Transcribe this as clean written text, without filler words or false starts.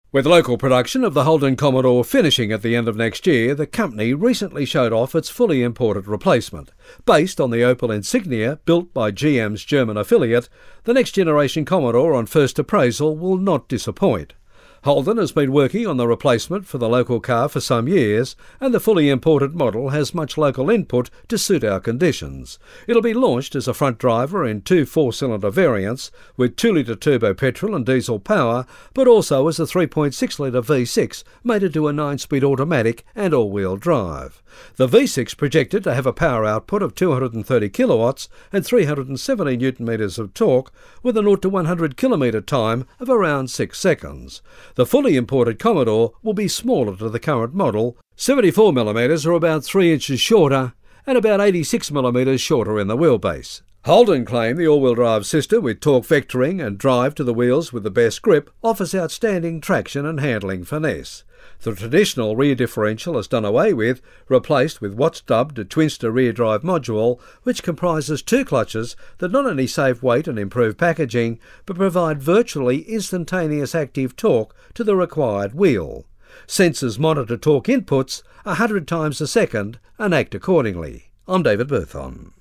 With local production of the Holden Commodore finishing at the end of next year, the company recently showed off its fully imported replacement. Based on the Opel Insignia, built by GM's German affiliate, the next generation Commodore on first appraisal will not disappoint. Holden has been working on the replacement for the local car for some years, and the fully imported model has much local input to suit our conditions. It'll be launched as a front driver in two 4-cylinder variants with 2-litre turbo petrol and diesel power, but also as a 3.6-litre V6 mated to a 9-speed automatic and all-wheel drive. The V6 projected to have a power output of 230 kilowatts and 370 newton-metres of torque with a 0 to 100 kilometre time of around 6 seconds. The fully imported Commodore will be smaller to the current model, 74mm or about 3 inches shorter and about 86mm shorter in the wheelbase. Holden claim the all-wheel drive system with torque vectoring and drive to the wheels with the best grip offers outstanding traction and handling finesse. The traditional rear differential is done away with, replaced with what's dubbed a Twinster rear drive module, which comprises two clutches that not only save weight and improve packaging, but provide virtually instantaneous active torque to the required wheel. Sensors monitor torque inputs 100 times a second and act accordingly. I'm David Berthon.